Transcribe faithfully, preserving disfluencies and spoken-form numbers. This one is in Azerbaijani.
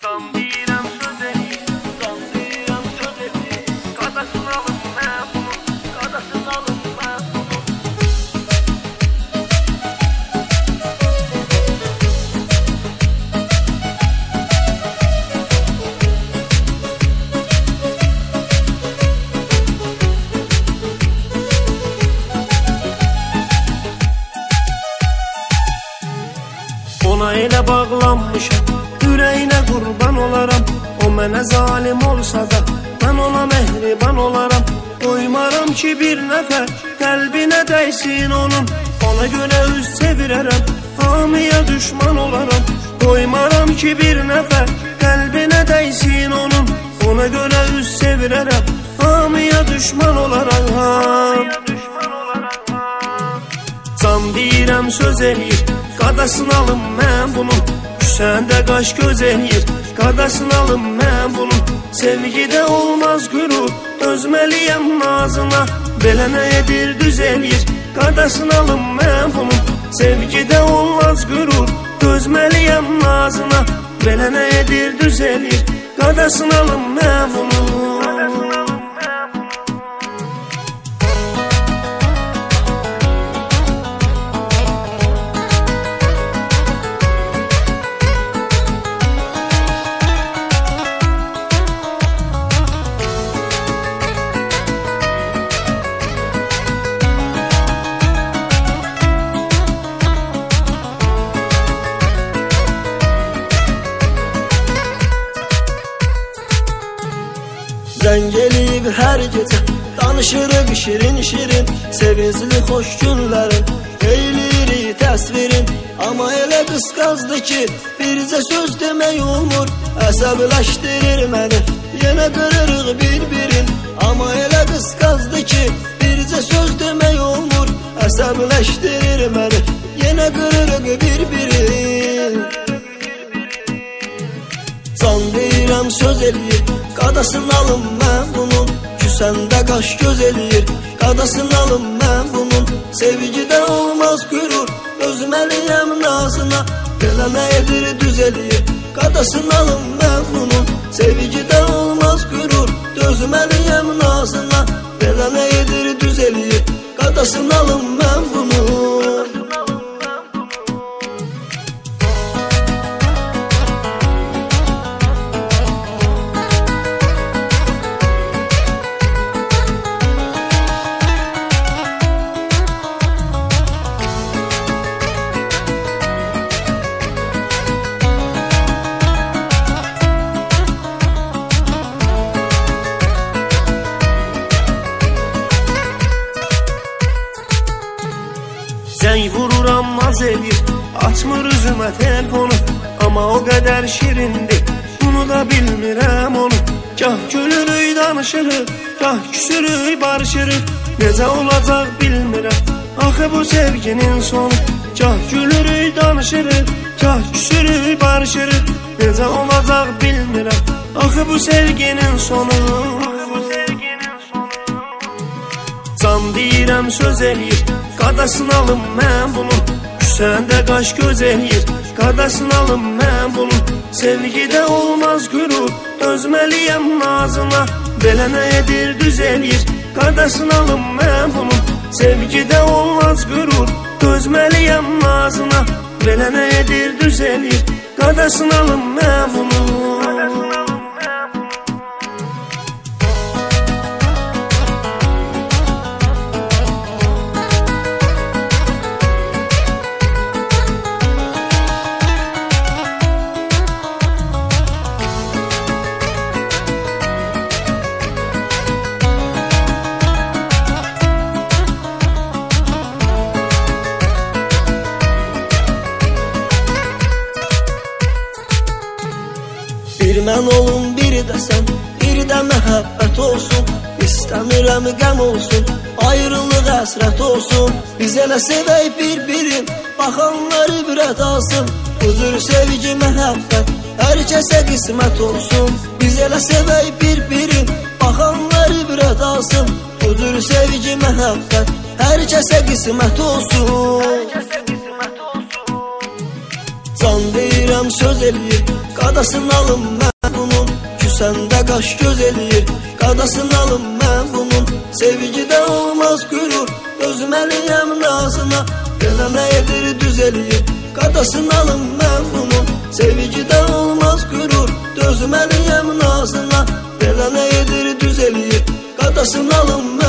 Ona elə bağlanmışam, ürəyinə qurban olaram. O mənə zalim olsa da, mən ona mehriban olaram. Qoymaram ki bir nəfər qəlbinə dəysin onun. Ona görə üz çevirərəm, hamıya düşman olaram. Qoymaram ki bir nəfər qəlbinə dəysin onun. Ona görə üz çevirərəm, hamıya düşman olaram. Can deyirəm söz eləyir, qadasını alım mən bunun. Küsəndə qaş göz eləyir, qadasını alım mən bunun. Sevgidə olmaz qürur, dözməliyəm nazına. Belə nə edir düz eləyir, qadasını alım mən bunun. Sevgidə olmaz qürur, dözməliyəm nazına. Belə nə edir düz eləyir, qadasını alım mən bunun. Zəng eləyib hər gecə, danışırıq şirin-şirin. Sevincli xoş günlərin, eylirik təsvirin. Amma elə qısqazdı ki, bircə söz demək olmur. Əsəbləşdirir məni, yenə qırırıq bir-birin. Amma elə qısqazdı ki, bircə söz demək olmur. Əsəbləşdirir məni, yenə qırırıq bir-birin. Can deyirəm söz eləyir, qadasını alım mən bunun. Küsəndə qaş göz eləyir, qadasını alım mən bunun. Sevgidə olmaz qürur, dözməliyəm nazına. Belə nə edir düz eləyir, qadasını alım mən bunun. Sevgidə olmaz qürur, dözməliyəm nazına. Belə nə edir düz eləyir, qadasını alım mən bunun. Zəng vururam naz edir, açmır üzümə telefonu. Amma o qədər şirindir, bunu da bilmirəm onu. Gah gülürük danışırıq, gah küsürük barışırıq. Necə olacaq bilmirəm, axı bu sevginin sonu. Gah gülürük danışırıq, gah küsürük barışırıq. Necə olacaq bilmirəm, axı bu sevginin sonu. Can deyirəm söz eləyir, qadasını alım mən bunun. Küsəndə qaş göz eləyir, qadasını alım mən bunun. Sevgidə olmaz qürur, dözməliyəm nazına. Belə nə edir düz eləyir, qadasını alım mən bunun. Sevgidə olmaz qürur, dözməliyəm nazına. Belə nə edir düz eləyir, qadasını alım mən bunun. Bir mən olum, bir də sən, bir də məhəbbət olsun. İstəmirəm qəm olsun, ayrılıq əsrət olsun. Biz elə sevək bir-birin, baxanlar ibrət alsın. Huzur, sevgi, məhəbbət, hər kəsə qismət olsun. Biz elə sevək bir-birin, baxanlar ibrət alsın. Huzur, sevgi, məhəbbət, hər kəsə qismət olsun. Can deyirəm deyirəm söz eləyir, qadasını alım mən bunun. Küsəndə qaş göz eləyir, qadasını alım mən bunun. Sevgidə olmaz qürur, özüm əliyəm nazına. Belə nə edir düz eləyir, qadasını alım mən bunun. Sevgidə olmaz qürur, özüm əliyəm nazına. Belə nə edir düz eləyir, qadasını alım mən